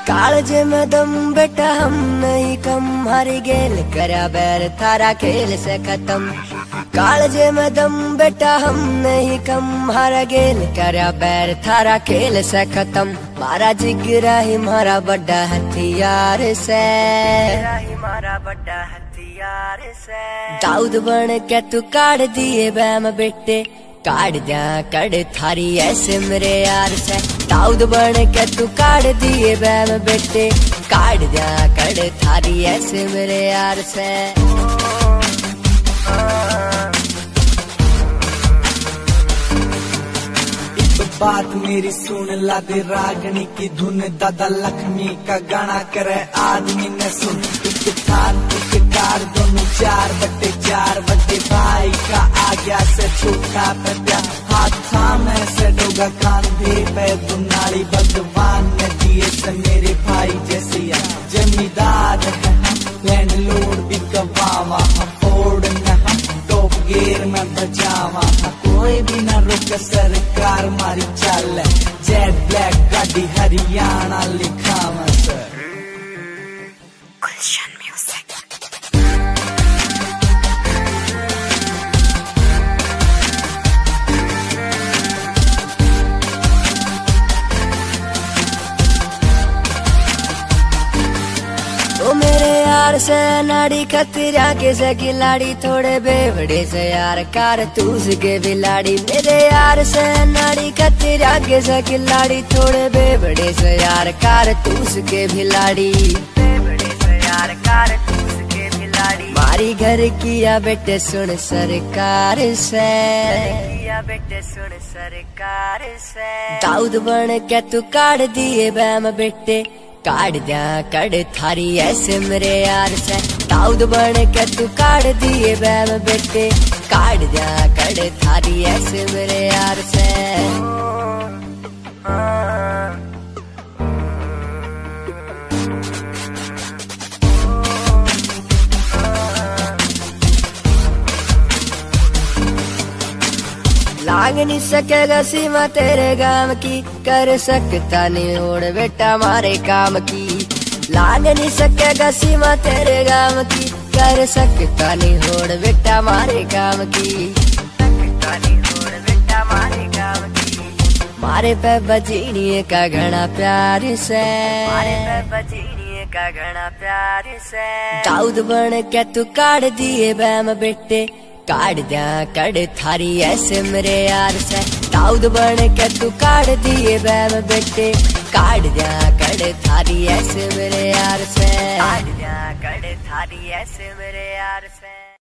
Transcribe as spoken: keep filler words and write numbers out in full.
कालजे में दम बेटा हम नहीं कम, हारी गेल करा बैर थारा खेल से खत्म। कालजे में दम बेटा हम नहीं कम, हारा गेल करा बैर थारा खेल से खत्म। मारा जिगरा ही मारा बड़ा हथियार से, मारा बड़ा हथियार से। दाऊद बन के तू काट दिए बैम बेटे, काट जा कड़ थारी ऐसे मेरे यार से। दाऊद बन के तू काट दिए बैम बेटे, काट जा कड़ थारी ऐसे मेरे यार से। बात मेरी सुन ला दे रागनी की धुन, दादा लक्ष्मी का गाना करे आदमी ने सुन। एक थार एक कार दोनों चार बट्टे चार बट्टे, भाई का आज्ञा से छोटा पे प्यार। हाथ थामे से डोगा कांधे पे दुनाली, भगवान ने दिए से मेरे भाई जैसे जमींदार है हम, लैंडलॉर्ड भी कमावा हम, फोर्ड न हम टॉप गियर में बचावा। कोई भी ना रुक सरकार मारी चाल, जेट ब्लैक गाड़ी हरियाणा लिखा सर। गुलशन म्यूजिक। तो मेरे यार से नाड़ी खतरा के से खिलाड़ी, थोड़े बेवड़े से यार कारतूस के बिलाड़ी। मेरे यार से नाड़ी खतरा के से खिलाड़ी, थोड़े बेवड़े से यार कारतूस के बिलाड़ी। बेवड़े से यार कारतूस के बिलाड़ी। मारी घर किया बेटे सुन सरकार से, किया बेटे सुन सरकार से। दाऊद बन के तू काट दिए बैम बेटे, काट जा कड़ थारी ऐसे मेरे यार से। दाऊद बन के तू काट दिए बैम बेटे, काट जा कड़ थारी ऐसे मेरे यार से। लांग नहीं सकेगा सीमा तेरे गांव की, कर सकता नहीं ओढ़ बेटा मारे काम की। लांग नहीं सकेगा सीमा तेरे गांव की, कर सकता नहीं ओढ़ बेटा मारे काम की। सकता नहीं ओढ़ बेटा मारे काम की। मारे पे बजीनिए का घना प्यार से, मारे पे बजीनिए का घना प्यार से। दाऊद बन के तू काट दिए बैम बेटे, काट जा कड़ थारी ऐसे मेरे यार से। दाऊद बन के तू काट दिए बैम बेटे, काट जा कड़ थारी ऐसे मेरे यार से। काट जा कड़ थारी ऐसे मेरे यार से।